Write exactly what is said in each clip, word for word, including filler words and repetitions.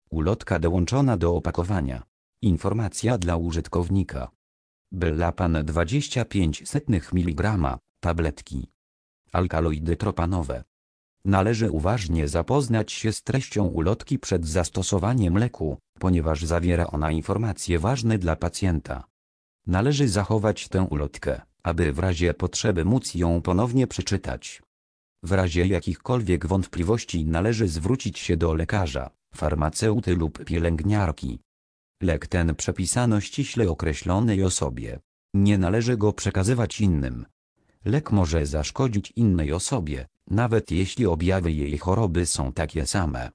Ulotka dołączona do opakowania. Informacja dla użytkownika. Bellapan dwadzieścia pięć miligrama, tabletki. Alkaloidy tropanowe. Należy uważnie zapoznać się z treścią ulotki przed zastosowaniem leku, ponieważ zawiera ona informacje ważne dla pacjenta. Należy zachować tę ulotkę, aby w razie potrzeby móc ją ponownie przeczytać. W razie jakichkolwiek wątpliwości należy zwrócić się do lekarza, farmaceuty lub pielęgniarki. Lek ten przepisano ściśle określonej osobie. Nie należy go przekazywać innym. Lek może zaszkodzić innej osobie, nawet jeśli objawy jej choroby są takie same.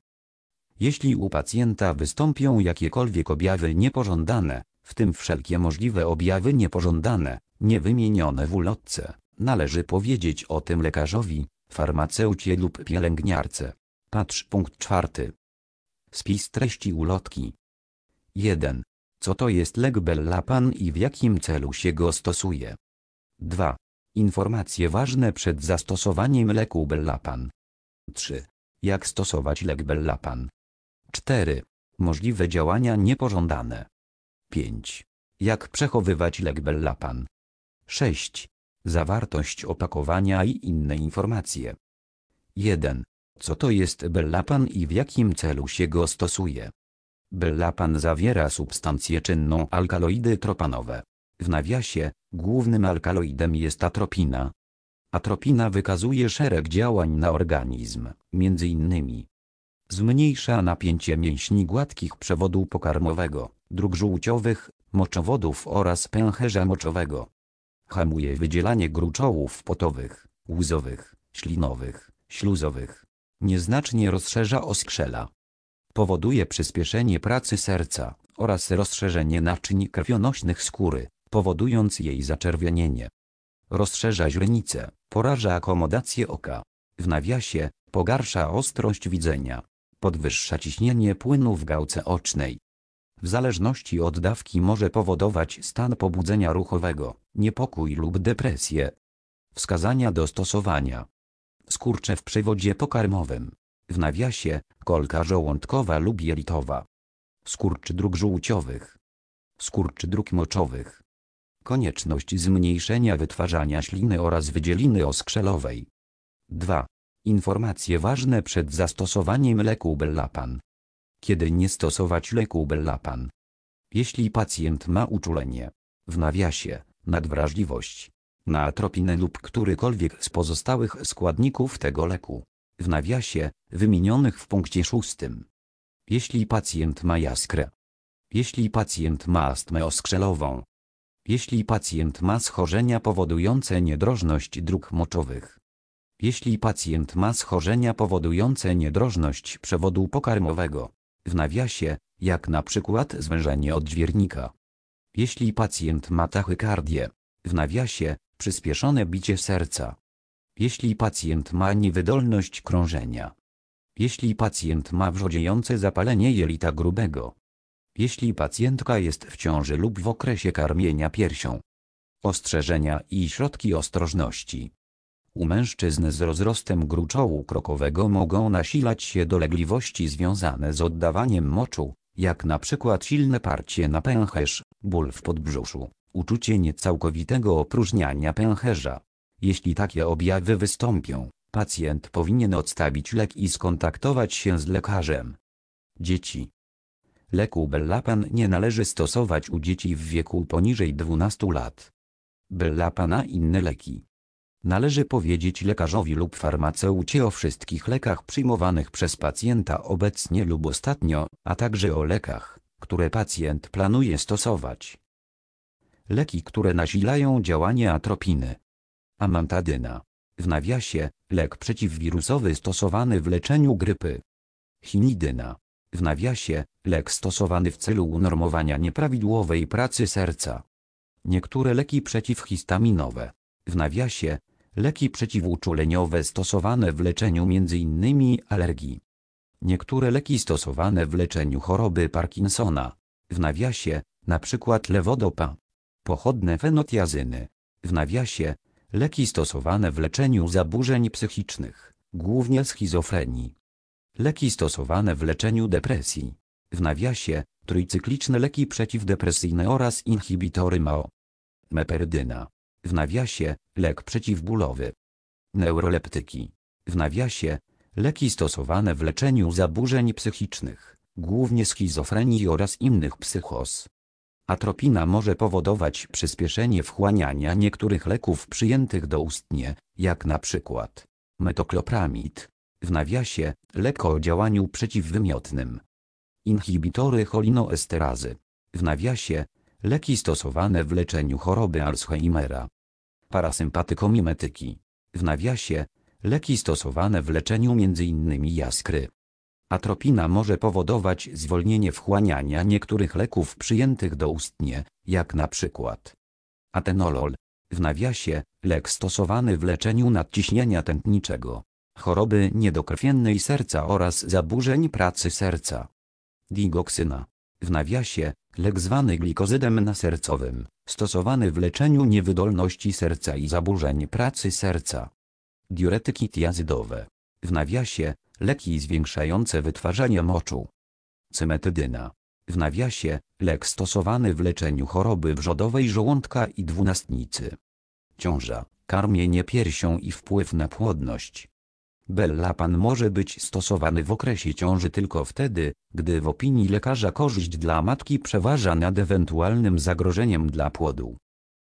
Jeśli u pacjenta wystąpią jakiekolwiek objawy niepożądane, w tym wszelkie możliwe objawy niepożądane, niewymienione w ulotce, należy powiedzieć o tym lekarzowi, farmaceucie lub pielęgniarce. Patrz punkt czwarty. Spis treści ulotki. jeden. Co to jest lek Bellapan i w jakim celu się go stosuje? dwa. Informacje ważne przed zastosowaniem leku Bellapan. trzy. Jak stosować lek Bellapan? cztery. Możliwe działania niepożądane. pięć. Jak przechowywać lek Bellapan? sześć. Zawartość opakowania i inne informacje. jeden. Co to jest Bellapan i w jakim celu się go stosuje? Bellapan zawiera substancję czynną alkaloidy tropanowe. W nawiasie, głównym alkaloidem jest atropina. Atropina wykazuje szereg działań na organizm, między innymi zmniejsza napięcie mięśni gładkich przewodu pokarmowego, dróg żółciowych, moczowodów oraz pęcherza moczowego. Hamuje wydzielanie gruczołów potowych, łzowych, ślinowych, śluzowych. Nieznacznie rozszerza oskrzela. Powoduje przyspieszenie pracy serca oraz rozszerzenie naczyń krwionośnych skóry, powodując jej zaczerwienienie. Rozszerza źrenicę, poraża akomodację oka. W nawiasie, pogarsza ostrość widzenia. Podwyższa ciśnienie płynu w gałce ocznej. W zależności od dawki może powodować stan pobudzenia ruchowego, niepokój lub depresję. Wskazania do stosowania. Skurcze w przewodzie pokarmowym. W nawiasie, kolka żołądkowa lub jelitowa. Skurcz dróg żółciowych. Skurcz dróg moczowych. Konieczność zmniejszenia wytwarzania śliny oraz wydzieliny oskrzelowej. dwa. Informacje ważne przed zastosowaniem leku Bellapan. Kiedy nie stosować leku Bellapan? Jeśli pacjent ma uczulenie, w nawiasie, nadwrażliwość, na atropinę lub którykolwiek z pozostałych składników tego leku, w nawiasie, wymienionych w punkcie szóstym. Jeśli pacjent ma jaskrę. Jeśli pacjent ma astmę oskrzelową. Jeśli pacjent ma schorzenia powodujące niedrożność dróg moczowych. Jeśli pacjent ma schorzenia powodujące niedrożność przewodu pokarmowego, w nawiasie, jak na przykład zwężenie odźwiernika. Jeśli pacjent ma tachykardię, w nawiasie, przyspieszone bicie serca. Jeśli pacjent ma niewydolność krążenia. Jeśli pacjent ma wrzodziejące zapalenie jelita grubego. Jeśli pacjentka jest w ciąży lub w okresie karmienia piersią. Ostrzeżenia i środki ostrożności. U mężczyzn z rozrostem gruczołu krokowego mogą nasilać się dolegliwości związane z oddawaniem moczu, jak na przykład silne parcie na pęcherz, ból w podbrzuszu, uczucie niecałkowitego opróżniania pęcherza. Jeśli takie objawy wystąpią, pacjent powinien odstawić lek i skontaktować się z lekarzem. Dzieci. Leku Bellapan nie należy stosować u dzieci w wieku poniżej dwunastu lat. Bellapana i inne leki. Należy powiedzieć lekarzowi lub farmaceucie o wszystkich lekach przyjmowanych przez pacjenta obecnie lub ostatnio, a także o lekach, które pacjent planuje stosować. Leki, które nasilają działanie atropiny. Amantadyna. W nawiasie, lek przeciwwirusowy stosowany w leczeniu grypy. Chinidyna. W nawiasie, lek stosowany w celu unormowania nieprawidłowej pracy serca. Niektóre leki przeciwhistaminowe. W nawiasie, leki przeciwuczuleniowe stosowane w leczeniu między innymi alergii. Niektóre leki stosowane w leczeniu choroby Parkinsona. W nawiasie, na przykład lewodopa. Pochodne fenotiazyny. W nawiasie, leki stosowane w leczeniu zaburzeń psychicznych, głównie schizofrenii. Leki stosowane w leczeniu depresji. w nawiasie, trójcykliczne leki przeciwdepresyjne oraz inhibitory M A O. Meperydyna, w nawiasie, lek przeciwbólowy. Neuroleptyki, w nawiasie, leki stosowane w leczeniu zaburzeń psychicznych, głównie schizofrenii oraz innych psychos. Atropina może powodować przyspieszenie wchłaniania niektórych leków przyjętych doustnie, jak na przykład metoklopramid, w nawiasie, lek o działaniu przeciwwymiotnym. Inhibitory cholinoesterazy, w nawiasie, leki stosowane w leczeniu choroby Alzheimera. Parasympatykomimetyki, w nawiasie, leki stosowane w leczeniu m.in. jaskry. Atropina może powodować zwolnienie wchłaniania niektórych leków przyjętych doustnie, jak na przykład atenolol, w nawiasie, lek stosowany w leczeniu nadciśnienia tętniczego, choroby niedokrwiennej serca oraz zaburzeń pracy serca. Digoksyna, w nawiasie, lek zwany glikozydem nasercowym, stosowany w leczeniu niewydolności serca i zaburzeń pracy serca. Diuretyki tiazydowe, w nawiasie, leki zwiększające wytwarzanie moczu. Cymetydyna, w nawiasie, lek stosowany w leczeniu choroby wrzodowej żołądka i dwunastnicy. Ciąża, karmienie piersią i wpływ na płodność. Bellapan może być stosowany w okresie ciąży tylko wtedy, gdy w opinii lekarza korzyść dla matki przeważa nad ewentualnym zagrożeniem dla płodu.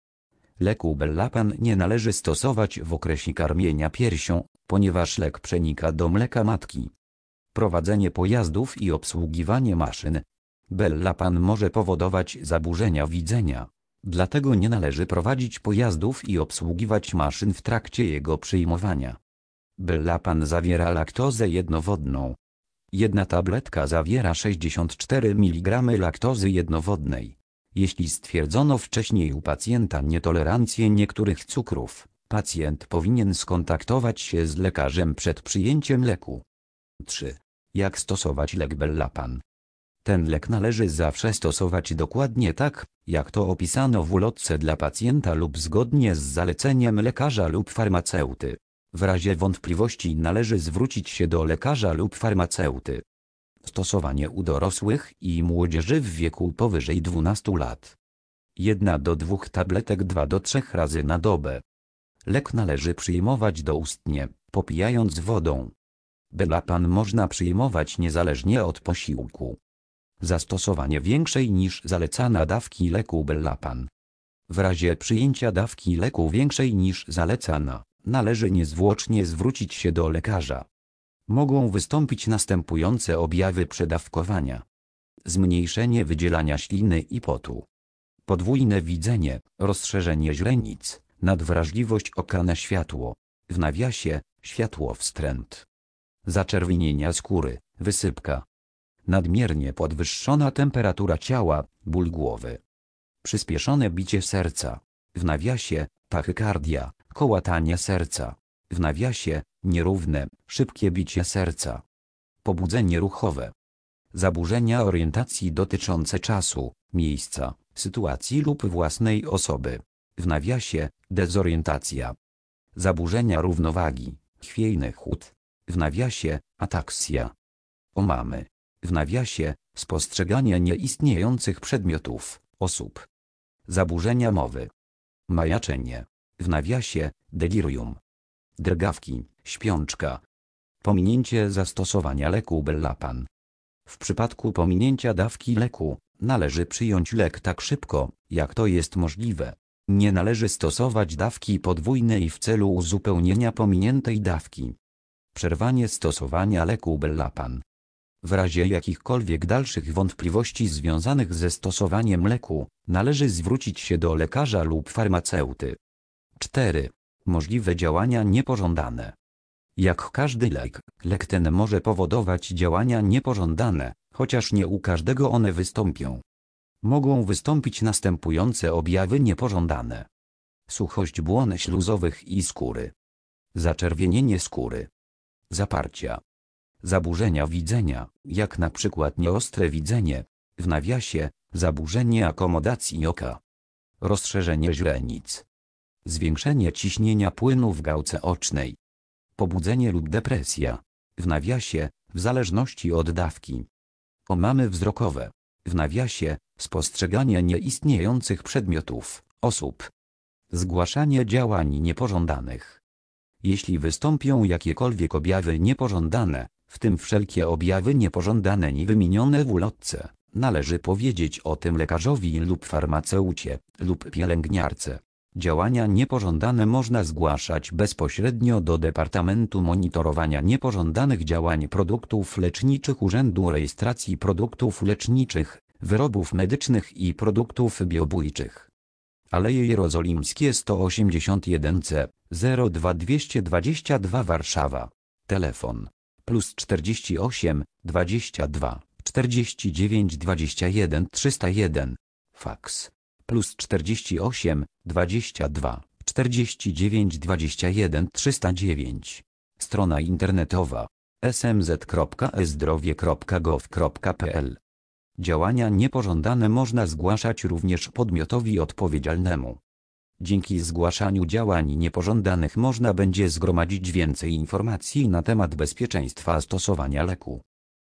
Leku Bellapan nie należy stosować w okresie karmienia piersią, ponieważ lek przenika do mleka matki. Prowadzenie pojazdów i obsługiwanie maszyn. Bellapan może powodować zaburzenia widzenia, dlatego nie należy prowadzić pojazdów i obsługiwać maszyn w trakcie jego przyjmowania. Bellapan zawiera laktozę jednowodną. Jedna tabletka zawiera sześćdziesiąt cztery miligramy laktozy jednowodnej. Jeśli stwierdzono wcześniej u pacjenta nietolerancję niektórych cukrów, pacjent powinien skontaktować się z lekarzem przed przyjęciem leku. trzy. Jak stosować lek Bellapan? Ten lek należy zawsze stosować dokładnie tak, jak to opisano w ulotce dla pacjenta lub zgodnie z zaleceniem lekarza lub farmaceuty. W razie wątpliwości należy zwrócić się do lekarza lub farmaceuty. Stosowanie u dorosłych i młodzieży w wieku powyżej dwunastu lat. Jedna do dwóch tabletek dwa do trzech razy na dobę. Lek należy przyjmować doustnie, popijając wodą. Bellapan można przyjmować niezależnie od posiłku. Zastosowanie większej niż zalecana dawki leku Bellapan. W razie przyjęcia dawki leku większej niż zalecana, należy niezwłocznie zwrócić się do lekarza. Mogą wystąpić następujące objawy przedawkowania. Zmniejszenie wydzielania śliny i potu. Podwójne widzenie, rozszerzenie źrenic, nadwrażliwość oka na światło, w nawiasie, światłowstręt. Zaczerwienienia skóry, wysypka. Nadmiernie podwyższona temperatura ciała, ból głowy. Przyspieszone bicie serca, w nawiasie, tachykardia, kołatanie serca, w nawiasie, nierówne, szybkie bicie serca. Pobudzenie ruchowe. Zaburzenia orientacji dotyczące czasu, miejsca, sytuacji lub własnej osoby, w nawiasie, dezorientacja. Zaburzenia równowagi, chwiejny chłód, w nawiasie, ataksja. Omamy, w nawiasie, spostrzeganie nieistniejących przedmiotów, osób. Zaburzenia mowy. Majaczenie, w nawiasie, delirium. Drgawki, śpiączka. Pominięcie zastosowania leku Bellapan. W przypadku pominięcia dawki leku, należy przyjąć lek tak szybko, jak to jest możliwe. Nie należy stosować dawki podwójnej w celu uzupełnienia pominiętej dawki. Przerwanie stosowania leku Bellapan. W razie jakichkolwiek dalszych wątpliwości związanych ze stosowaniem leku, należy zwrócić się do lekarza lub farmaceuty. cztery. Możliwe działania niepożądane. Jak każdy lek, lek ten może powodować działania niepożądane, chociaż nie u każdego one wystąpią. Mogą wystąpić następujące objawy niepożądane. Suchość błon śluzowych i skóry. Zaczerwienienie skóry. Zaparcia. Zaburzenia widzenia, jak na przykład nieostre widzenie, w nawiasie, zaburzenie akomodacji oka. Rozszerzenie źrenic. Zwiększenie ciśnienia płynu w gałce ocznej. Pobudzenie lub depresja, w nawiasie, w zależności od dawki. Omamy wzrokowe. W nawiasie, spostrzeganie nieistniejących przedmiotów, osób. Zgłaszanie działań niepożądanych. Jeśli wystąpią jakiekolwiek objawy niepożądane, w tym wszelkie objawy niepożądane niewymienione w ulotce, należy powiedzieć o tym lekarzowi lub farmaceucie, lub pielęgniarce. Działania niepożądane można zgłaszać bezpośrednio do Departamentu Monitorowania Niepożądanych Działań Produktów Leczniczych Urzędu Rejestracji Produktów Leczniczych, Wyrobów Medycznych i Produktów Biobójczych. Aleje Jerozolimskie sto osiemdziesiąt jeden C, zero dwa dwieście dwadzieścia dwa Warszawa. Telefon plus czterdzieści osiem, dwadzieścia dwa, czterdzieści dziewięć dwadzieścia jeden trzysta jeden. Faks plus czterdzieści osiem, dwadzieścia dwa, czterdzieści dziewięć dwadzieścia jeden trzysta dziewięć. Strona internetowa s m z kropka e zdrowie kropka gov kropka p l. Działania niepożądane można zgłaszać również podmiotowi odpowiedzialnemu. Dzięki zgłaszaniu działań niepożądanych można będzie zgromadzić więcej informacji na temat bezpieczeństwa stosowania leku.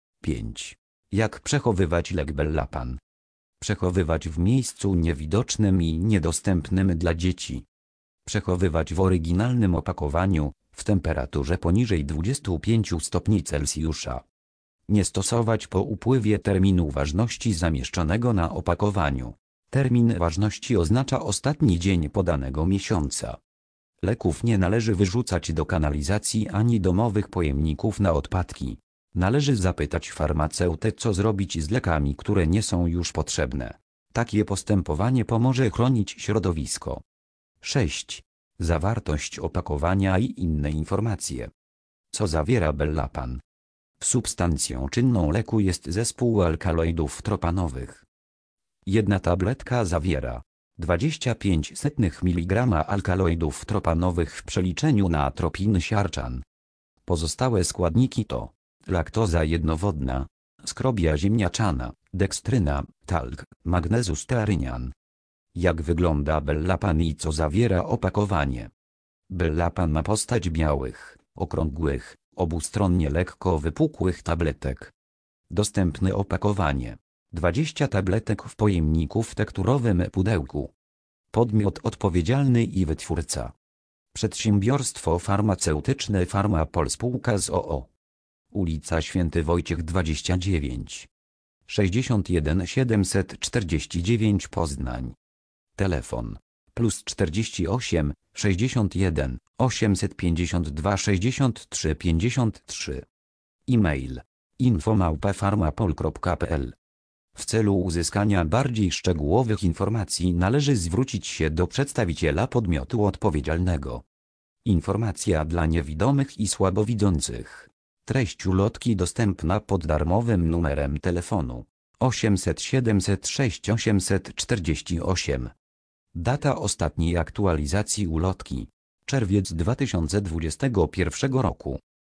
pięć. Jak przechowywać lek Bellapan? Przechowywać w miejscu niewidocznym i niedostępnym dla dzieci. Przechowywać w oryginalnym opakowaniu, w temperaturze poniżej dwudziestu pięciu stopni Celsjusza. Nie stosować po upływie terminu ważności zamieszczonego na opakowaniu. Termin ważności oznacza ostatni dzień podanego miesiąca. Leków nie należy wyrzucać do kanalizacji ani domowych pojemników na odpadki. Należy zapytać farmaceutę, co zrobić z lekami, które nie są już potrzebne. Takie postępowanie pomoże chronić środowisko. sześć. Zawartość opakowania i inne informacje. Co zawiera Bellapan? Substancją czynną leku jest zespół alkaloidów tropanowych. Jedna tabletka zawiera dwadzieścia pięć miligrama alkaloidów tropanowych w przeliczeniu na atropiny siarczan. Pozostałe składniki to laktoza jednowodna, skrobia ziemniaczana, dekstryna, talk, magnezustearynian. Jak wygląda Bellapan i co zawiera opakowanie? Bellapan ma postać białych, okrągłych, obustronnie lekko wypukłych tabletek. Dostępne opakowanie. dwadzieścia tabletek w pojemniku w tekturowym pudełku. Podmiot odpowiedzialny i wytwórca. Przedsiębiorstwo farmaceutyczne Farmapol spółka z o o. Ulica Święty Wojciech dwadzieścia dziewięć, sześćdziesiąt jeden siedemset czterdzieści dziewięć Poznań. Telefon plus czterdzieści osiem, sześćdziesiąt jeden, osiemset pięćdziesiąt dwa sześćdziesiąt trzy pięćdziesiąt trzy. E-mail info małpa farmapol kropka p l. W celu uzyskania bardziej szczegółowych informacji należy zwrócić się do przedstawiciela podmiotu odpowiedzialnego. Informacja dla niewidomych i słabowidzących. Treść ulotki dostępna pod darmowym numerem telefonu osiemset siedemset sześć osiemset czterdzieści osiem. Data ostatniej aktualizacji ulotki czerwiec dwa tysiące dwudziestego pierwszego roku.